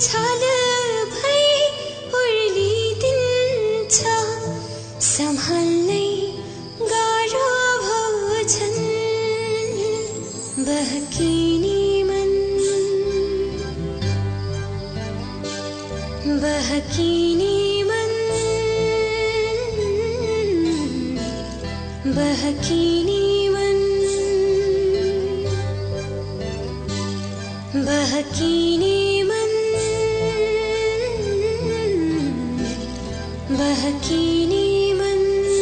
छाल भई उर्लिदिन्छ सम्हाल्नै गाह्रो भोजन बहकिने मन बहकिने मन बहकिने मन बहकिने मन बहकिने मन।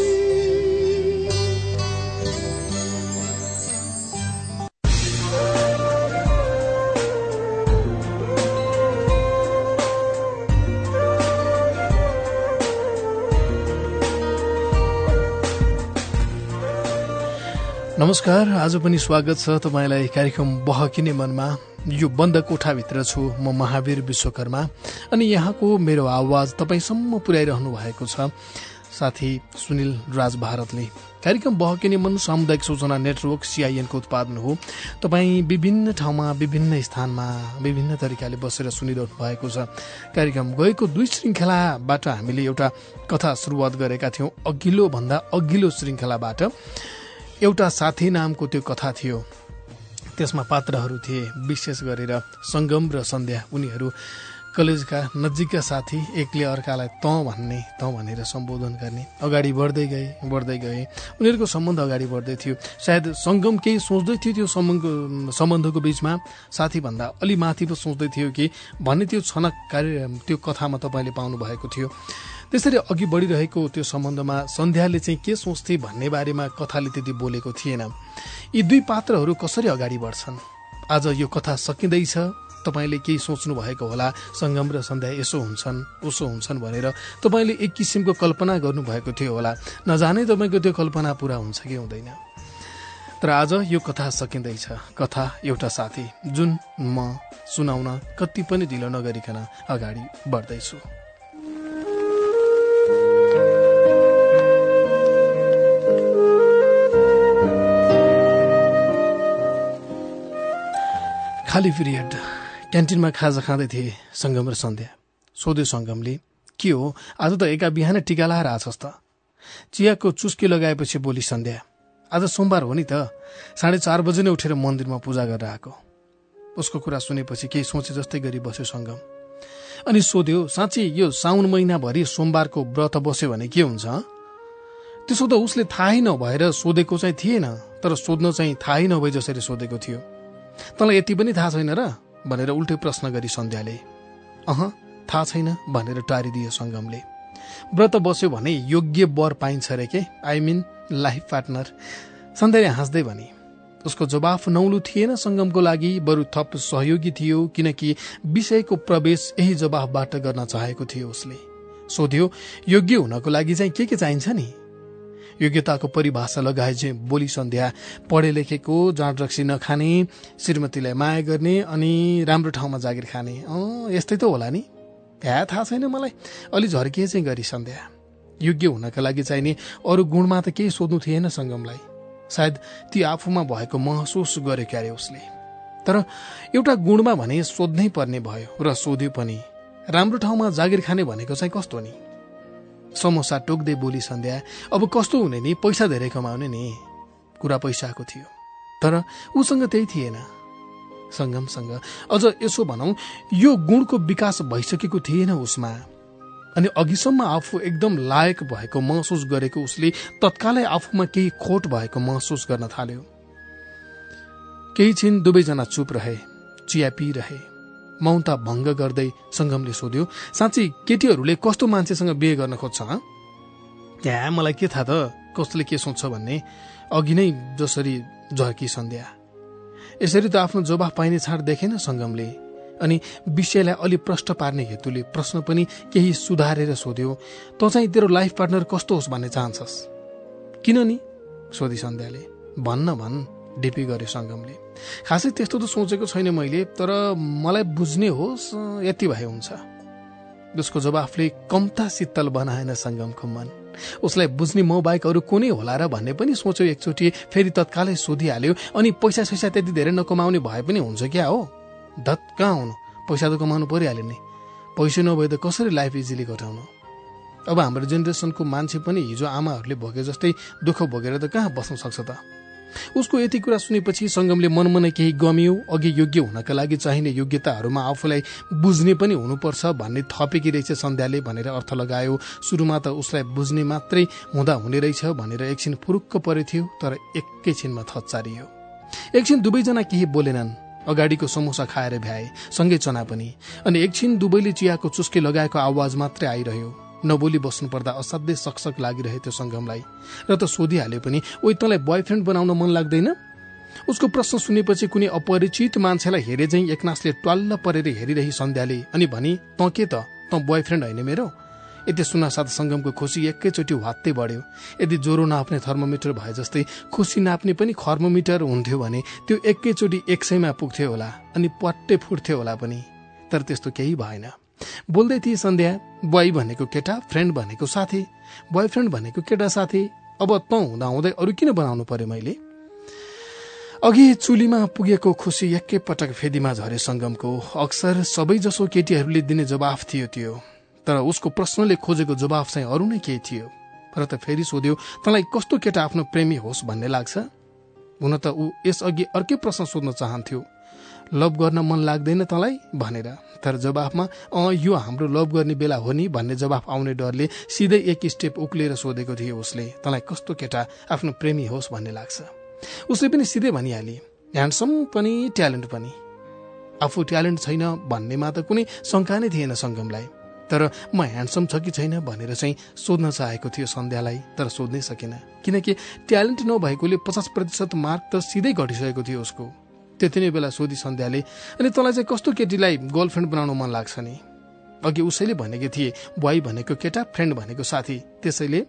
नमस्कार, आज पनि स्वागत छ तपाईलाई कार्यक्रम बहकिने मनमा। यो बन्द कोठाभित्र छु म महावीर विश्वकर्मा अनि यहाँको मेरो आवाज तपाईसम्म पुर्याइरहनु भएको छ साथी सुनिल राज भारतले। कार्यक्रम बहकिने मन सामुदायिक सूचना नेटवर्क CIN को उत्पादन हो। तपाईँ विभिन्न ठाउँमा विभिन्न स्थानमा विभिन्न तरिकाले बसेर सुनिरहनु भएको छ। कार्यक्रम गएको 2 श्रृंखलाबाट हामीले एउटा कथा सुरुवात गरेका थियौं। अघिल्लो भन्दा अघिल्लो श्रृंखलाबाट एउटा साथी नामको त्यो कथा थियो। त्यसमा पात्रहरू थिए विशेष गरेर संगम र सन्ध्या। उनीहरू कलेजका नजिकका साथी, एकले अर्कालाई त भनेर सम्बोधन गर्ने। अगाडि बढ्दै गए उनीहरूको सम्बन्ध अगाडि बढ्दै थियो। सायद संगम केही सोच्दै थियो त्यो सम्बन्धको बीचमा साथीभन्दा अलि माथि पो सोच्दै थियो कि भन्ने त्यो छनक त्यो कथामा तपाईले पाउनु भएको थियो। त्यसरी अघि बढिरहेको त्यो सम्बन्धमा सन्ध्याले चाहिँ के सोच्थे भन्ने बारेमा कथाले त्यति बोलेको थिएन। यी 2 पात्रहरू कसरी अगाडि बढ्छन्, आज यो कथा सकिँदैछ। तपाईले केही सोच्नु भएको होला, संगम र सन्ध्या यसो हुन्छन् उसो हुन्छन् भनेर तपाईले एक किसिमको कल्पना गर्नुभएको थियो होला। नजाने तपाईको त्यो कल्पना पूरा हुन्छ कि हुँदैन। तर आज यो कथा सकिँदैछ। कथा एउटा साथी जुन म सुनाउन कति पनि ढिलो नगरिकन अगाडि बढ्दैछु। खाली पिरियड क्यान्टिनमा खाजा खाँदै थिए संगम र सन्ध्या। सोध्यो संगमले, के हो आज त एका बिहान टिका लाएर आछस् त? चियाको चुस्की लगाएपछि बोली सन्ध्या, आज सोमबार हो नि त, 4:30 बजे नै उठेर मन्दिरमा पूजा गरेर आएको। उसको कुरा सुनेपछि केही सोचे जस्तै गरी बस्यो संगम। अनि सोध्यो, साँच्चै यो साउन महिनाभरि सोमबारको व्रत बस्यो भने के हुन्छ? त्यसो त उसले थाहै नभएर सोधेको चाहिँ थिएन, तर सोध्न चाहिँ थाहै नभए जसरी सोधेको थियो। तँलाई यति पनि थाहा छैन र भनेर उल्टै प्रश्न गरी सन्ध्याले। थाहा छैन भनेर टारिदियो संगमले। व्रत बस्यो भने योग्य वर पाइन्छ रे के, आई मिन लाइफ पार्टनर। सन्ध्याले हाँस्दै भनी। उसको जवाफ नौलो थिएन संगमको लागि, बरु थप सहयोगी थियो, किनकि विषयको प्रवेश यही जवाफबाट गर्न चाहेको थियो उसले। सोध्यो, योग्य हुनको लागि चाहिँ के चाहिन्छ नि? योग्यताको परिभाषा लगाए चाहिँ बोली सन्ध्या, पढे लेखेको, जाँड रक्सी नखाने, श्रीमतीलाई माया गर्ने अनि राम्रो ठाउँमा जागिर खाने। यस्तै त होला नि? थाहा छैन मलाई, अलि झर्किए चाहिँ गरी सन्ध्या। योग्य हुनका लागि चाहिने अरू गुणमा त केही सोध्नु थिएन संगमलाई। सायद ती आफूमा भएको महसुस गरे क्यारे उसले। तर एउटा गुणमा भने सोध्नै पर्ने भयो र सोध्यो पनि। राम्रो ठाउँमा जागिर खाने भनेको चाहिँ कस्तो नि? समोसा टोक्दै बोली सन्ध्या, अब कस्तो हुने नि, पैसा धेरै कमाउने नि। कुरा पैसाको थियो, तर उसँग त्यही थिएन। संगमसँग अझ यसो भनौं, यो गुणको विकास भइसकेको थिएन उसमा। अनि अघिसम्म आफू एकदम लायक भएको महसुस गरेको उसले तत्कालै आफूमा केही खोट भएको महसुस गर्न थाल्यो। केही छिन दुवैजना चुप रहे, चिया पिइरहे। मौनता भङ्ग गर्दै संगमले सोध्यो, साँच्चै केटीहरूले कस्तो मान्छेसँग बिहे गर्न खोज्छ? मलाई के थाहा त कसले के सोच्छ भन्ने। अघि नै जसरी झर्की सन्ध्या। यसरी त आफ्नो जवाफ पाइने छाड देखेन संगमले। अनि विषयलाई अलि प्रष्ट पार्ने हेतुले प्रश्न पनि केही सुधारेर सोध्यो, त चाहिँ तेरो लाइफ पार्टनर कस्तो होस् भन्ने चाहन्छस्? किन नि सोधी सन्ध्याले। भन्न डिपी गर्यो संगमले। खासै त्यस्तो त सोचेको छैन मैले, तर मलाई बुझ्ने होस् यति भए हुन्छ। उसको जवाफले कम्ता शीतल बनाएन संगमको मन। उसलाई बुझ्ने म बाहेक अरू कुनै होला र भन्ने पनि सोच्यो एकचोटि। फेरि तत्कालै सोधिहाल्यो, अनि पैसा त्यति धेरै नकमाउने भए पनि हुन्छ क्या हो? धत कहाँ हुनु, पैसा त कमाउनु परिहाल्यो नि, पैसा नभए त कसरी लाइफ इजिली घटाउनु? अब हाम्रो जेनेरेसनको मान्छे पनि हिजो आमाहरूले भोगे जस्तै दुःख भोगेर त कहाँ बस्न सक्छ त? उसको यति कुरा सुनेपछि सङ्गमले मनमनै केही गमियो। अघि योग्य हुनका लागि चाहिने योग्यताहरूमा आफूलाई बुझ्ने पनि हुनुपर्छ भन्ने थपेकी रहेछ सन्ध्याले भनेर अर्थ लगायो। सुरुमा त उसलाई बुझ्ने मात्रै हुँदा हुने रहेछ भनेर एकछिन फुरुक्क परेथ्यो, तर एकैछिनमा थच्चारियो। एकछिन दुवैजना केही बोलेनन्। अगाडिको समोसा खाएर भ्याए, सँगै चना पनि। अनि एकछिन दुवैले चियाको चुस्के लगाएको आवाज मात्रै आइरह्यो। नबोली बस्नुपर्दा असाध्यै सकसक लागिरहेथ्यो सङ्गमलाई। र त सोधिहाल्यो पनि, ओइ तँलाई बोयफ्रेन्ड बनाउन मन लाग्दैन? उसको प्रश्न सुनेपछि कुनै अपरिचित मान्छेलाई हेरे झैं एकनासले ट्वाल्ल परेर हेरिरही सन्ध्याले अनि भनी, तँ के त, तँ बोयफ्रेन्ड होइन मेरो? यति सुन्नासाथ सङ्गमको खुसी एकैचोटि वात्तै बढ्यो। यदि ज्वरो नाप्ने थर्मोमिटर भए जस्तै खुसी नाप्ने पनि थर्मोमिटर हुन्थ्यो भने त्यो एकैचोटि 100मा पुग्थ्यो होला अनि पट्टै फुट्थ्यो होला पनि। तर त्यस्तो केही भएन। बोल्दै थिए सन्ध्या, बोय भनेको केटा, फ्रेन्ड भनेको साथी, बोयफ्रेन्ड भनेको केटा साथी। अब तँ हुँदा हुँदै अरू किन बनाउनु पर्यो मैले? अघि चुलीमा पुगेको खुसी एकैपटक फेदीमा झरे सङ्गमको। अक्सर सबैजसो केटीहरूले दिने जवाफ थियो त्यो, तर उसको प्रश्नले खोजेको जवाफ चाहिँ अरू नै केही थियो। र त फेरि सोध्यो, तँलाई कस्तो केटा आफ्नो प्रेमी होस् भन्ने लाग्छ? हुन त ऊ यसअघि अर्कै प्रश्न सोध्न चाहन्थ्यो, लभ गर्न मन लाग्दैन तँलाई भनेर। तर जवाफमा यो हाम्रो लभ गर्ने बेला हो नि भन्ने जवाफ आउने डरले सिधै एक स्टेप उक्लेर सोधेको थियो उसले, तँलाई कस्तो केटा आफ्नो प्रेमी होस् भन्ने लाग्छ? उसले पनि सिधै भनिहाली, ह्यान्डसम पनि ट्यालेन्ट पनि। आफू ट्यालेन्ट छैन भन्नेमा त कुनै शङ्का नै थिएन सङ्गमलाई। तर म ह्यान्डसम छ कि छैन भनेर चाहिँ सोध्न चाहेको थियो सन्ध्यालाई, तर सोध्नै सकेन। किनकि ट्यालेन्ट नभएकोले 50% मार्क त सिधै घटिसकेको थियो उसको। त्यति नै बेला सोधी सन्ध्याले, अनि तँलाई चाहिँ कस्तो केटीलाई गर्लफ्रेन्ड बनाउन मन लाग्छ नि? अघि उसैले भनेको थिए, बोय भनेको केटा, फ्रेन्ड भनेको साथी, त्यसैले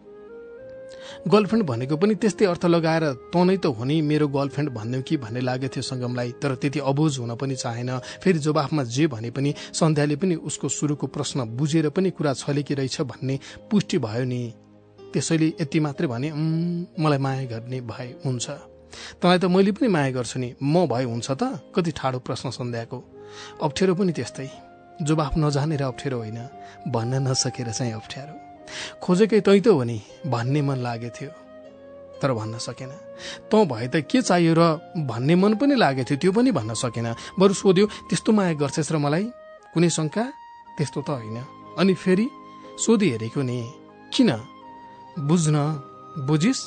गर्लफ्रेन्ड भनेको पनि त्यस्तै अर्थ लगाएर तँ नै त हो नि मेरो गर्लफ्रेन्ड भन्यौ कि भन्ने लागेको थियो सङ्गमलाई। तर त्यति अबुझ हुन पनि चाहेन। फेरि जवाफमा जे भने पनि सन्ध्याले पनि उसको सुरुको प्रश्न बुझेर पनि कुरा छलेकी रहेछ भन्ने पुष्टि भयो नि। त्यसैले यति मात्रै भने, मलाई माया गर्ने भए हुन्छ। तँलाई त मैले पनि माया गर्छु नि, म भए हुन्छ त? कति ठाडो प्रश्न सन्ध्याको। अप्ठ्यारो पनि त्यस्तै, जवाफ नजानेर अप्ठ्यारो होइन, भन्न नसकेर चाहिँ अप्ठ्यारो। खोजेकै तै त हो नि भन्ने मन लागेको थियो, तर भन्न सकेन। तँ भए त के चाहियो र भन्ने मन पनि लागेको थियो, त्यो पनि भन्न सकेन। बरु सोध्यो, त्यस्तो माया गर्छस् र मलाई? कुनै शङ्का? त्यस्तो त होइन। अनि फेरि सोधि हेरेको नि, किन? बुझ्न बुझिस्?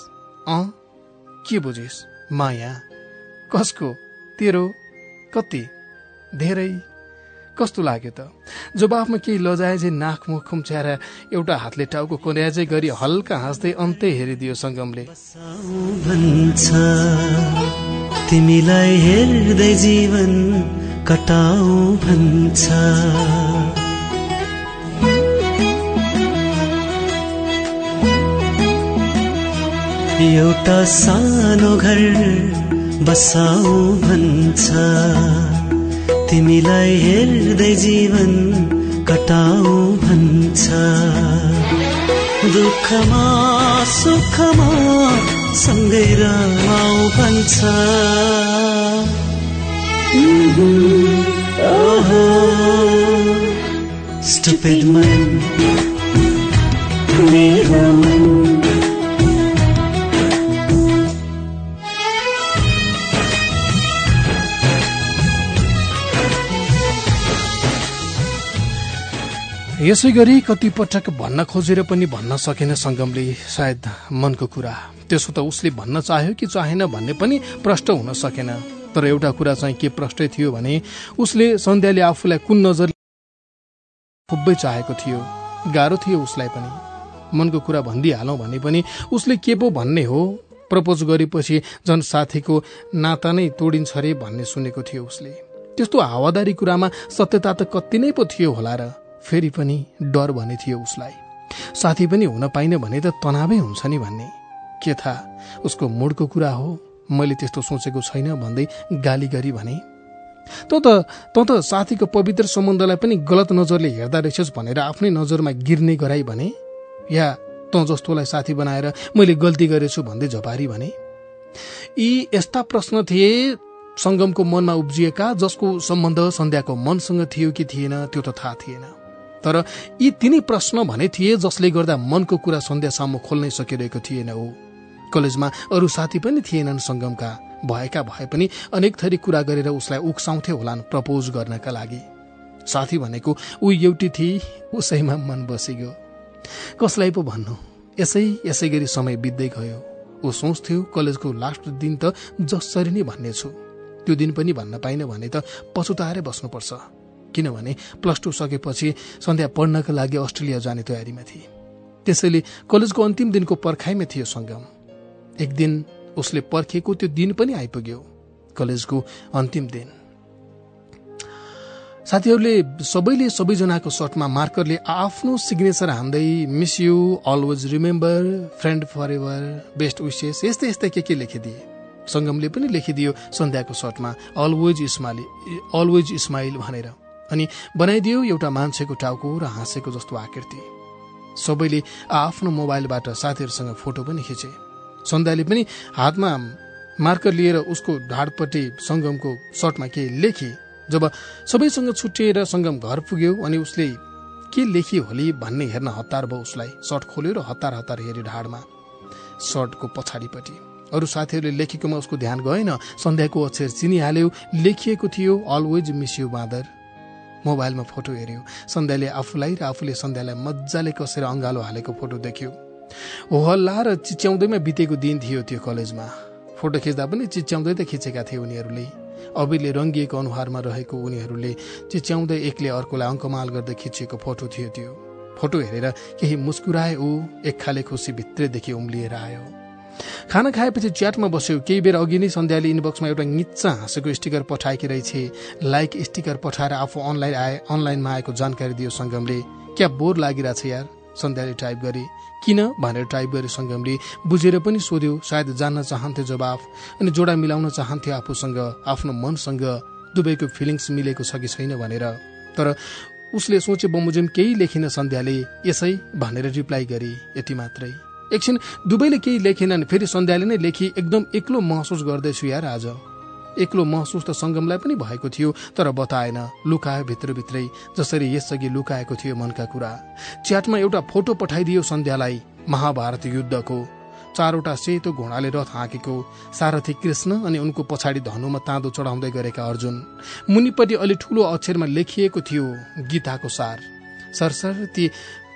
के बुझिस्? माया कसको? तेरो? कति? धेरै? कस्तो लाग्यो त? जवाफमा केही लजाए नाक मुख खुम्च्याएर एउटा हातले टाउको कोर्याजै गरी हल्का हाँस्दै अन्तै हेरिदियो सङ्गमले। तिमीलाई हेर्दै जीवन कटाऊ भन्छ, एउटा सानो घर बसाऊ भन्छ, तिमीलाई हेर्दै जीवन कटाऊ भन्छ, दुःखमा सुखमा सँगै रमाऊ भन्छ। ओहो स्टुपिड मन, मेरो मन। यसै गरी कति पटक भन्न खोजेर पनि भन्न सकेन सङ्गमले सायद मनको कुरा। त्यसो त उसले भन्न चाह्यो कि चाहेन भन्ने पनि प्रष्ट हुन सकेन। तर एउटा कुरा चाहिँ के प्रष्टै थियो भने उसले सन्ध्याले आफूलाई कुन नजरले खुबै चाहेको थियो। गाह्रो थियो उसलाई पनि। मनको कुरा भनिदिइहालौँ भने पनि उसले के पो भन्ने हो। प्रपोज गरेपछि झन् साथीको नाता नै तोडिन्छ रे भन्ने सुनेको थियो उसले। त्यस्तो हावादारी कुरामा सत्यता त कति नै पो थियो होला र। फेरि पनि डर भने थियो उसलाई। साथी पनि हुन पाइन भने त तनावै हुन्छ नि भन्ने। के थाहा उसको मुडको कुरा हो, मैले त्यस्तो सोचेको छैन भन्दै गाली गरी भने। तँ त साथीको पवित्र सम्बन्धलाई पनि गलत नजरले हेर्दा रहेछस् भनेर आफ्नै नजरमा गिर्ने गराई भने, या तँ जस्तोलाई साथी बनाएर मैले गल्ती गरेछु भन्दै झपारी भने। यी यस्ता प्रश्न थिए संगमको मनमा उब्जिएका, जसको सम्बन्ध सन्ध्याको मनसँग थियो कि थिएन त्यो त थाहा थिएन। तर यी तिनै प्रश्न भने थिए जसले गर्दा मनको कुरा सन्ध्यासम्म खोल्नै सकिरहेको थिएन। हो कलेजमा अरू साथी पनि थिएनन् संगमका, भएका भए पनि अनेक थरी कुरा गरेर उसलाई उक्साउँथे होलान् प्रपोज गर्नका लागि। साथी भनेको ऊ एउटी थिए, उसैमा मन बसिगयो। कसलाई पो भन्नु, यसै गरी समय बित्दै गयो। ऊ सोच्थ्यो कलेजको लास्ट दिन त जसरी नै भन्नेछु, त्यो दिन पनि भन्न पाइन भने त पछुताएरै बस्नुपर्छ। किनभने +2 सकेपछि सन्ध्या पढ्नका लागि अस्ट्रेलिया जाने तयारीमा थिए। त्यसैले कलेजको अन्तिम दिनको पर्खाइमा थियो संगम। एक दिन उसले पर्खेको त्यो दिन पनि आइपुग्यो, कलेजको अन्तिम दिन। साथीहरूले सबैले सबैजनाको सर्टमा मार्करले आफ्नो सिग्नेचर हान्दै miss you, always remember, friend forever, best wishes, यस्तै के लेखिदिए। संगमले पनि लेखिदियो सन्ध्याको सर्टमा अलवेज स्माइल भनेर, अनि बनाइदियो एउटा मान्छेको टाउको र हाँसेको जस्तो आकृति। सबैले आफ्नो मोबाइलबाट साथीहरूसँग फोटो पनि खिचे। सन्ध्याले पनि हातमा मार्कर लिएर उसको ढाडपट्टि संगमको सर्टमा के लेखी। जब सबैसँग छुट्टिएर संगम घर पुग्यो अनि उसले के लेखी होली भन्ने हेर्न हतार भयो उसलाई। सर्ट खोल्यो र हतार हेऱ्यो ढाडमा सर्टको पछाडिपट्टि। अरू साथीहरूले लेखेकोमा उसको ध्यान गएन। सन्ध्याको अक्षर चिनिहाल्यो, लेखिएको थियो अलवेज मिस यु बाँदर। मोबाइलमा फोटो हेऱ्यो। सन्ध्याले आफूलाई र आफूले सन्ध्यालाई मजाले कसेर अँगालो हालेको फोटो देख्यो। हो हल्ला र चिच्याउँदैमा बितेको दिन थियो त्यो कलेजमा। फोटो खिच्दा पनि चिच्याउँदै त खिचेका थिए उनीहरूले। अबिरले रङ्गिएको अनुहारमा रहेको उनीहरूले चिच्याउँदै एकले अर्कोलाई अङ्कमाल गर्दै खिचिएको फोटो थियो त्यो। फोटो हेरेर केही मुस्कुराए ऊ, एक खाले खुसी भित्रैदेखि उम्लिएर आयो। खाना खाएपछि च्याटमा बस्यो। केही बेर अघि नै सन्ध्याले इनबक्समा एउटा निच्चा हाँसेको स्टिकर पठाएकी रहेछ। लाइक स्टिकर पठाएर आफू अनलाइनमा आएको जानकारी दियो संगमले। क्या बोर लागिरहेछ यार, सन्ध्याले टाइप गरे। किन भनेर टाइप गरे संगमले। बुझेर पनि सोध्यो, सायद जान्न चाहन्थे जवाफ, अनि जोडा मिलाउन चाहन्थे आफूसँग, आफ्नो मनसँग दुवैको फिलिङ्स मिलेको छ कि छैन भनेर। तर उसले सोचे बमोजिम केही लेखिन सन्ध्याले, यसै भनेर रिप्लाई गरे, यति मात्रै। एकछिन दुवैले केही लेखेनन्। फेरि सन्ध्याले नै लेखी, एकदम एक्लो महसुस गर्दैछु यार आज। एक्लो महसुस त संगमलाई पनि भएको थियो, तर बताएन, लुकायो भित्रभित्रै, जसरी यसअघि लुकाएको थियो मनका कुरा। च्याटमा एउटा फोटो पठाइदियो सन्ध्यालाई, महाभारत युद्धको। 4वटा सेतो घोडाले रथ हाँकेको, सारथी कृष्ण अनि उनको पछाडि धनुमा ताँदो चढाउँदै गरेका अर्जुन। मुनिपट्टि अलि ठूलो अक्षरमा लेखिएको थियो गीताको सार। सरसर्ती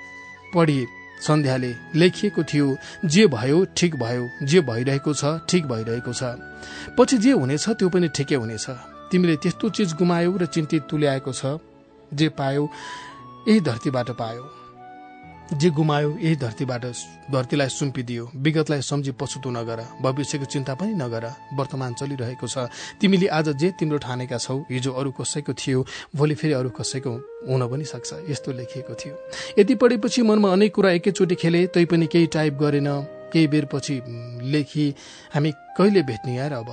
पढी सन्ध्याले लेखिएको थियो, जे भयो ठिक भयो, जे भइरहेको छ ठिक भइरहेको छ, पछि जे हुनेछ त्यो पनि ठिकै हुनेछ। तिमीले त्यस्तो चिज गुमायौ र चिन्तित तुल्याएको छ। जे पायौ यही धरतीबाट पायौ, जे गुमायो यही धरतीलाई सुम्पिदियो। विगतलाई सम्झी पछुतो नगर, भविष्यको चिन्ता पनि नगर, वर्तमान चलिरहेको छ। तिमीले आज जे तिम्रो ठानेका छौ, हिजो अरू कसैको थियो, भोलि फेरि अरू कसैको हुन पनि सक्छ। यस्तो लेखिएको थियो। यति पढेपछि मनमा अनेक कुरा एकैचोटि खेले, तैपनि केही टाइप गरेन। केही बेर पछि लेखी, हामी कहिले भेट्ने यार अब।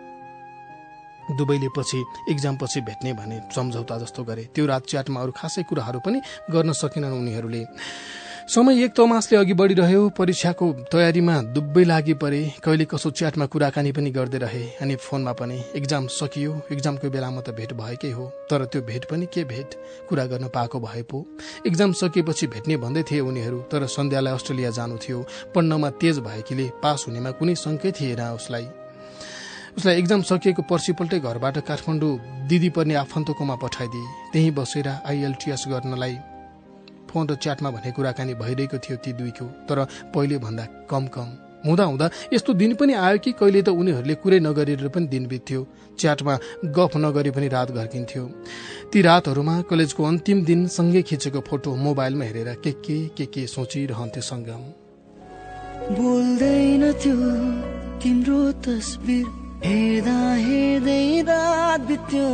दुवैले पछि एक्जाम पछि भेट्ने भने सम्झौता जस्तो गरे। त्यो रात च्याटमा अरू खासै कुराहरू पनि गर्न सकेनन् उनीहरूले। समय एक तमासले अघि बढिरह्यो। परीक्षाको तयारीमा दुवै लागि परे। कहिले कसो च्याटमा कुराकानी पनि गर्दै रहे अनि फोनमा पनि। एक्जाम सकियो। एक्जामको बेलामा त भेट भएकै हो, तर त्यो भेट पनि के भेट, कुरा गर्न पाएको भए पो। एक्जाम सकिएपछि भेट्ने भन्दै थिए उनीहरू, तर सन्ध्यालाई अस्ट्रेलिया जानु थियो। पढ्नमा तेज भएकीले पास हुनेमा कुनै शङ्कै थिएन उसलाई। एक्जाम सकिएको पर्सिपल्टै घरबाट काठमाडौँ दिदी पर्ने आफन्तकोमा पठाइदिए। त्यहीँ बसेर IELTS गर्नलाई फोन र च्याटमा भन्ने कुराकानी भइरहेको थियो ती दुईको, तर पहिले भन्दा कम हुँदा यस्तो दिन पनि आयो कि कहिले त उनीहरूले कुरै नगरेर पनि दिन बित्थ्यो। च्याटमा गफ नगरे पनि रात घर्किन्थ्यो। ती रातहरूमा कलेजको अन्तिम दिन सँगै खिचेको फोटो मोबाइलमा हेरेर के सोचिरहन्थ्यो संगम। बोल्दैन थियो तिम्रो तस्बिर, हेर्दा हेर्दै रात बित्यो।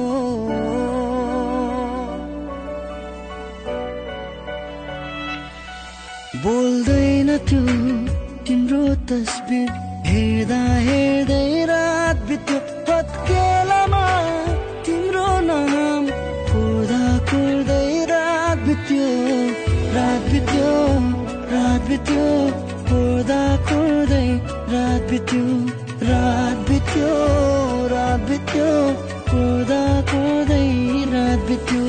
बोल्दैन थियो तिम्रो तस्बिर, हेर्दा हेर्दै रात बित्यो। हत्केलामा तिम्रो नाम कोर्दा कोर्दै रात बित्यो। रात बित्यो, रात बित्यो, कोर्दा कोर्दै रात बित्यो। रात बित्यो, रात बित्यो। बित्यो कोदा कोदै रात बित्यो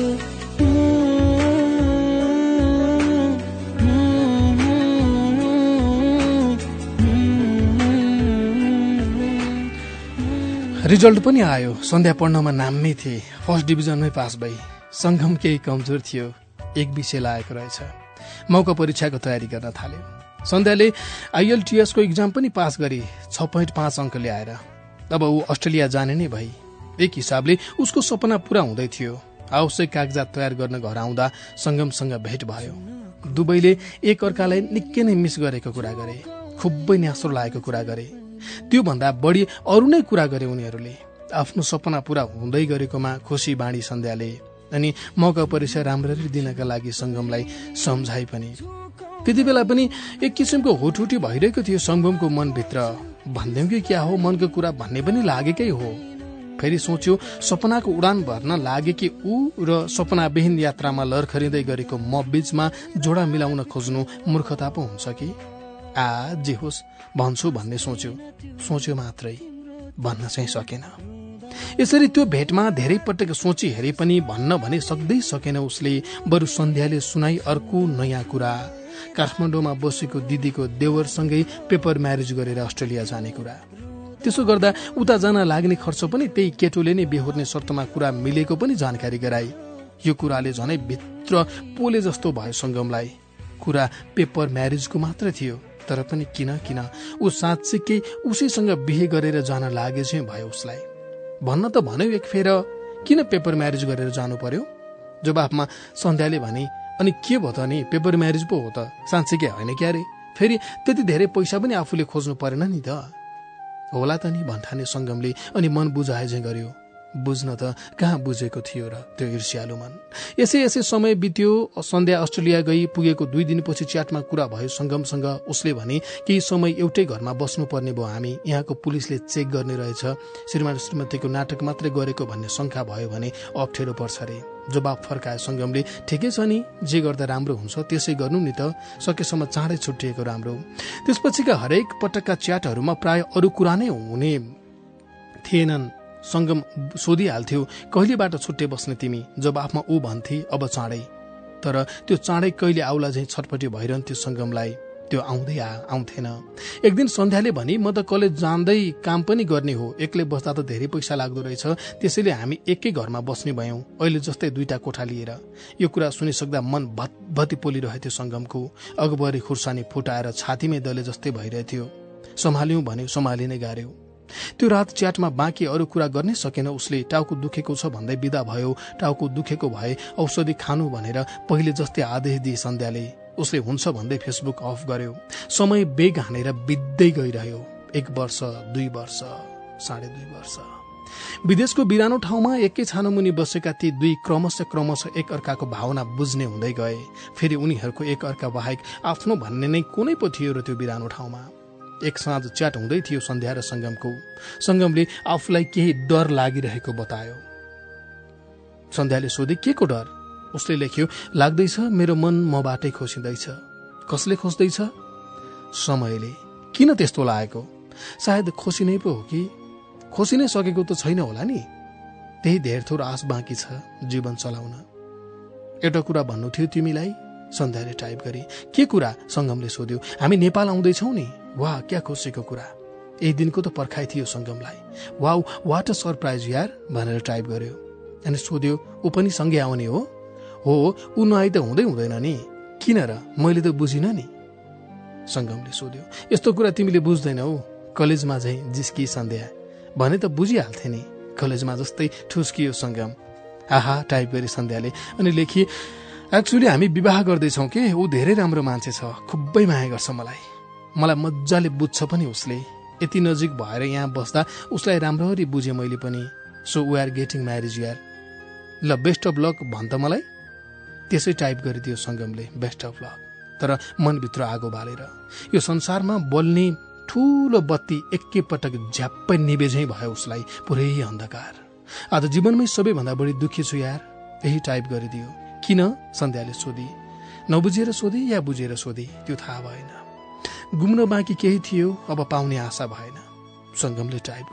रिजल्ट पनि आयो। सन्ध्या पढ्नमा नाममै थिए, फर्स्ट डिभिजनमै पास भई। सङ्गम केही कमजोर थियो, एक विषय लागेको रहेछ। मौका परीक्षाको तयारी गर्न थाल्यो। सन्ध्याले IELTS को इक्जाम पनि पास गरी 6.5 अङ्क ल्याएर अब ऊ अस्ट्रेलिया जाने नै भई। एक हिसाबले उसको सपना पूरा हुँदै थियो। आवश्यक कागजात तयार गर्न घर आउँदा सङ्गमसँग भेट भयो। दुवैले एक अर्कालाई निकै नै मिस गरेको कुरा गरे, खुबै न्यास्रो लागेको कुरा गरे। त्यो भन्दा बढी अरू नै कुरा गरे उनीहरूले। आफ्नो सपना पूरा हुँदै गरेकोमा खुसी बाँडी सन्ध्याले। अनि मौका परीक्षा राम्ररी दिनका लागि सङ्गमलाई सम्झाइ पनि। त्यति बेला पनि एक किसिमको हुटहुटी भइरहेको थियो सङ्गमको मनभित्र। भन्दैम कि क्या हो मनको कुरा भन्ने पनि लागेकै हो। फेरि सोच्यो सपनाको उडान भर्न लागे कि ऊ र सपनाविहीन यात्रामा लर्खरिँदै गरेको म बीचमा जोडा मिलाउन खोज्नु मूर्खता पो हुन्छ कि। जे होस् भन्छु भन्ने सोच्यो मात्रै, भन्न चाहिँ सकेन। यसरी त्यो भेटमा धेरै पटक सोची हेरे पनि भन्न भने सक्दै सकेन उसले। बरु सन्ध्याले सुनाई अर्को नयाँ कुरा, काठमाडौँमा बसेको दिदीको देवरसँगै पेपर म्यारेज गरेर अस्ट्रेलिया जाने कुरा। त्यसो गर्दा उता जान लाग्ने खर्च पनि त्यही केटोले नै बेहोर्ने शर्तमा कुरा मिलेको पनि जानकारी गराई। यो कुराले झनै भित्र पोले जस्तो भयो सङ्गमलाई। कुरा पेपर म्यारेजको मात्र थियो, तर पनि किन ऊ साँच्चीकै उसैसँग बिहे गरेर जान लागे चाहिँ भयो उसलाई। भन्न त भन्यो एक फेर, किन पेपर म्यारेज गरेर जानु पर्यो? जवाफमा सन्ध्याले भने, अनि के भयो त नि, पेपर म्यारेज पो हो त, साँच्चीकै होइन क्यारे? फेरि त्यति धेरै पैसा पनि आफूले खोज्नु परेन नि त। होला त नि भन्ठाने सङ्गमले। अनि मन बुझाए चाहिँ गर्यो। बुझ्न त कहाँ बुझेको थियो र त्यो ईर्ष्यालु मन। यसै समय बित्यो। सन्ध्या अस्ट्रेलिया गई पुगेको 2 दिनपछि च्याटमा कुरा भयो सङ्गमसँग। उसले भने केही समय एउटै घरमा बस्नुपर्ने भयो हामी, यहाँको पुलिसले चेक गर्ने रहेछ, श्रीमान श्रीमतीको नाटक मात्रै गरेको भन्ने शङ्का भयो भने अप्ठ्यारो पर्छ रे। जवाब फर्काए सङ्गमले, ठिकै छ नि, जे गर्दा राम्रो हुन्छ त्यसै गर्नु नि त, सकेसम्म चाँडै छुट्टिएको राम्रो। त्यसपछिका हरेक पटकका च्याटहरूमा प्राय अरू कुरा नै हुने थिएनन्। सङ्गम सोधिहाल्थ्यो, कहिलेबाट छुट्टे बस्ने तिमी? जवाफमा ऊ भन्थे, अब चाँडै। तर त्यो चाँडै कहिले आउला चाहिँ छटपटी भइरहन्थ्यो सङ्गमलाई। त्यो आउँथेन। एक दिन सन्ध्याले भनी, म त कलेज जाँदै काम पनि गर्ने हो, एक्लै बस्दा त धेरै पैसा लाग्दो रहेछ, त्यसैले हामी एकै घरमा बस्ने भयौं, अहिले जस्तै 2टा कोठा लिएर। यो कुरा सुनिसक्दा मन भत्भती पोलिरहेथ्यो सङ्गमको। अगबरी खुर्सानी फुटाएर छातीमै दले जस्तै भइरहेथ्यो। सम्हाल्यौं भन्यो, सम्हालि नै गार्यो। त्यो रात च्याटमा बाँकी अरू कुरा गर्नै सकेन उसले। टाउको दुखेको छ भन्दै बिदा भयो। टाउको दुखेको भए औषधि खानु भनेर पहिले जस्तै आदेश दिए सन्ध्याले। उसले हुन्छ भन्दै फेसबुक अफ गर्यो। समय बेग हानेर बित्दै गइरह्यो। 1 वर्ष, 2 वर्ष, 2.5 वर्ष। विदेशको बिरानो ठाउँमा एकै छानोमुनि बसेका ती 2 क्रमशः एक अर्काको भावना बुझ्ने हुँदै गए। फेरि उनीहरूको एक अर्का बाहेक आफ्नो भन्ने नै कुनै पो थियो र त्यो बिरानो ठाउँमा। एक साँझ च्याट हुँदै थियो सन्ध्या र सङ्गमको। सङ्गमले आफूलाई केही डर लागिरहेको बतायो। सन्ध्याले सोधे, के को डर? उसले लेख्यो, लाग्दैछ मेरो मन मबाटै खोसिँदैछ। कसले खोज्दैछ? समयले। किन त्यस्तो लागेको? सायद खोसिनै पो हो कि? खोसिनै सकेको त छैन होला नि। त्यही धेर थोर आश बाँकी छ जीवन चलाउन। एउटा कुरा भन्नु थियो तिमीलाई? सन्ध्याले टाइप गरी। के कुरा? सङ्गमले सोध्यो। हामी नेपाल आउँदैछौ नि। वाह, क्या खुसीको कुरा। यही दिनको त पर्खाइ थियो सङ्गमलाई। वाउ, वाट अ सरप्राइज यार भनेर टाइप गर्यो। अनि सोध्यो, ऊ पनि सँगै आउने हो? हो, ऊ नआइ त हुँदैन नि। किन र? मैले त बुझिन नि। सङ्गमले सोध्यो, यस्तो कुरा तिमीले बुझ्दैनौ? कलेजमा चाहिँ जिस्की सन्ध्या भने त बुझिहाल्थे नि। कलेजमा जस्तै ठुस्कियो सङ्गम। आहा, टाइप गरी सन्ध्याले। अनि लेखी, एक्चुअली हामी विवाह गर्दैछौँ कि, ऊ धेरै राम्रो मान्छे छ, खुबै माया गर्छ मलाई मजाले बुझ्छ पनि उसले। यति नजिक भएर यहाँ बस्दा उसलाई राम्ररी बुझेँ मैले पनि। So we are getting marriage यार। ल, बेस्ट अफ लक भन् त मलाई। त्यसै टाइप गरिदियो सङ्गमले, बेस्ट अफ लक। तर मनभित्र आगो बालेर यो संसारमा बल्ने ठूलो बत्ती एकैपटक झ्याप्पै निभेझै भयो उसलाई। पुरै अन्धकार। आज जीवनमै सबैभन्दा बढी दुखी छु यार। यही टाइप गरिदियो। किन? सन्ध्याले सोधी। नबुझेर सोधी या बुझेर सोधी त्यो थाहा भएन। गुम्न बाँकी केही थियो, अब पाउने आशा भएन। सङ्गमले टाइप गर्यो,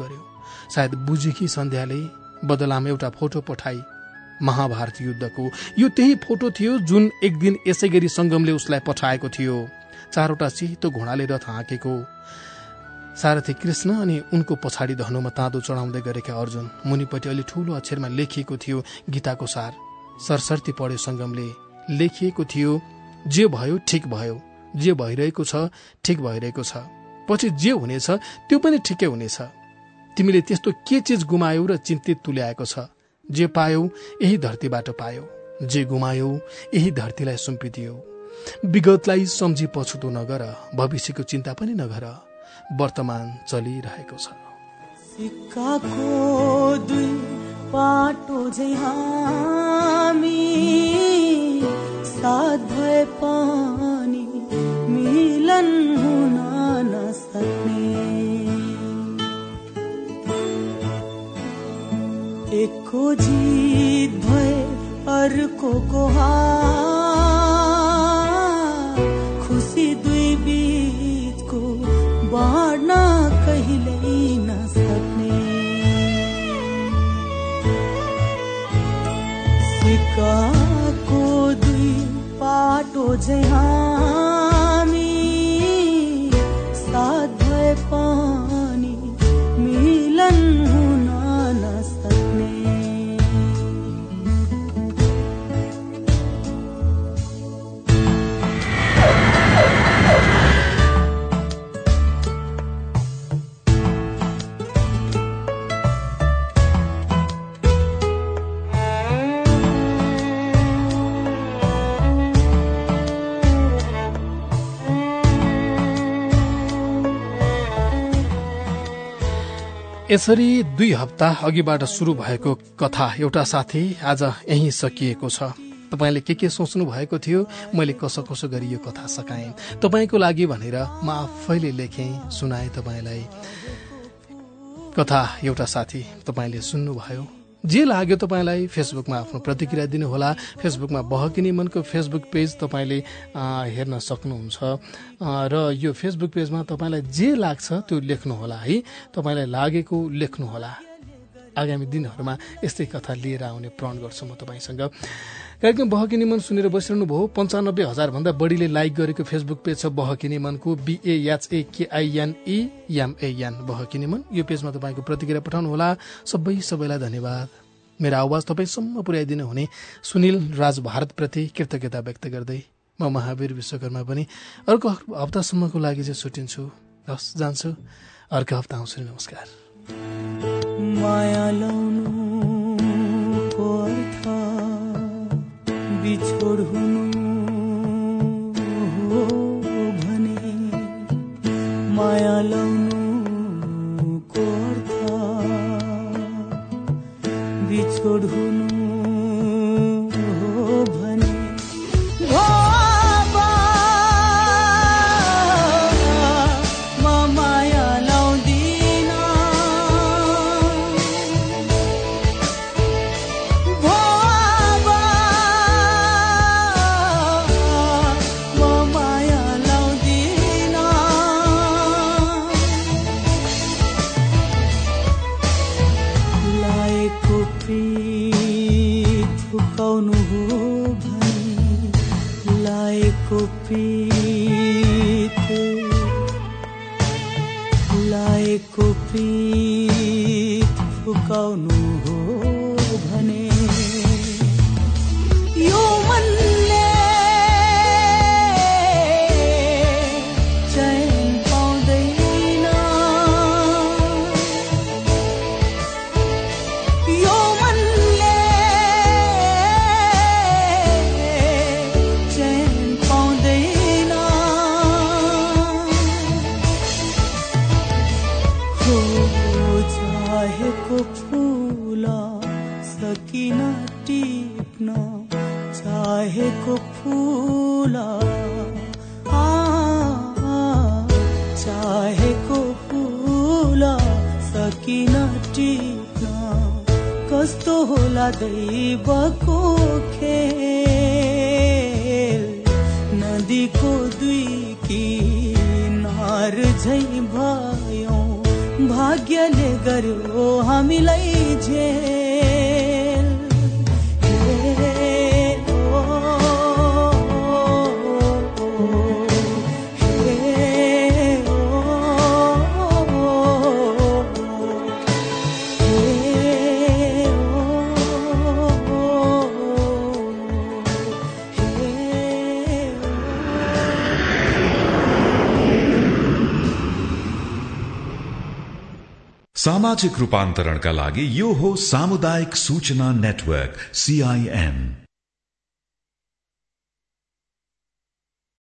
सायद बुझेकी सन्ध्याले बदलामा एउटा फोटो पठाई महाभारत युद्धको। यो त्यही फोटो थियो जुन एक दिन यसै गरी संगमले उसलाई पठाएको थियो। 4वटा सेतो घोडाले रथ हाँकेको सारथी कृष्ण अनि उनको पछाडि धनुमा ताँदो चढाउँदै गरेका अर्जुन। मुनिपट्टि अलि ठूलो अक्षरमा लेखिएको थियो गीताको सार। सरसर्ती पढ्यो संगमले। लेखिएको थियो, जे भयो ठिक भयो, जे भइरहेको छ ठिक भइरहेको छ, पछि जे हुनेछ त्यो पनि ठिकै हुनेछ। तिमीले त्यस्तो के चिज गुमायौ र चिन्तित तुल्याएको छ? जे पायौ यही धरतीबाट पायौ, जे गुमायौ यही धरतीलाई सुम्पिदियौ। विगतलाई सम्झी पछुतो नगर, भविष्यको चिन्ता पनि नगर, वर्तमान चलिरहेको छ। सिक्काको दुई पाटो झै हामी, साथ भए पनि मिलन हुन नसक्ने। एकको जित भए अर्कोको हार, खुसी दुई बीचको बाँड्न कहिल्यै नसक्ने। सिक्काको दुई पाटो झै हामी, साथ भए पनि मिलन हुन नसक्ने। यसरी 2 हप्ता अघिबाट सुरु भएको कथा एउटा साथी आज यही सकिएको छ। तपाईले के सोच्नु भएको थियो, मैले कसो कसो गरी यो कथा सकाएँ तपाईको लागि भनेर म आफैले लेखेँ, सुनाएँ तपाईलाई। कथा एउटा साथी तपाईले सुन्नुभयो। जे लाग्यो तपाईलाई फेसबुकमा आफ्नो प्रतिक्रिया दिनुहोला। फेसबुकमा बहकिनी मनको फेसबुक पेज तपाईले हेर्न सक्नुहुन्छ र यो फेसबुक पेजमा तपाईलाई जे लाग्छ त्यो लेख्नुहोला है। तपाईलाई लागेको लेख्नुहोला। आगामी दिनहरूमा यस्तै कथा लिएर आउने प्रण गर्छु म तपाईसँग। कार्यक्रम बहकिनी मन सुनेर बसिरहनु भयो। 95,000 भन्दा बढीले लाइक गरेको फेसबुक पेज छ बहकिनी मनको, BAHAKINEMAN बहकिनी मन। यो पेजमा तपाईको प्रतिक्रिया पठाउनु होला। सबैलाई धन्यवाद। मेरो आवाज तपाईसम्म पुर्याइदिनु हुने सुनिल राज भारत प्रति कृतज्ञता व्यक्त गर्दै म महावीर विश्वकर्मा पनि अर्को हप्तासम्मको लागि चाहिँ छुट्टिन्छु। हस्, जान्छु। अर्को हप्ता आउँछु। नमस्कार। माया लाउनुको अर्थ बिछोड हुनु हो भने, माया लाउनुको अर्थ बिछोड हुनु हो भने, लाएको प्रीत फुकाउनु हो भने, यो मनले चैन पाउँदैन, यो मनले चैन पाउँदैन, चाहेको फूल सकिन टिप्न, चाहेको फूल चाहेको फूल सकिन टिप्न, कस्तो होला दैवको खेल, नदीको दुई किनार झै भयौं भाग्य भाग्यले गर्यो हामीलाई झेल सामाजिक रूपान्तरणका लागि यो हो सामुदायिक सूचना नेटवर्क CIN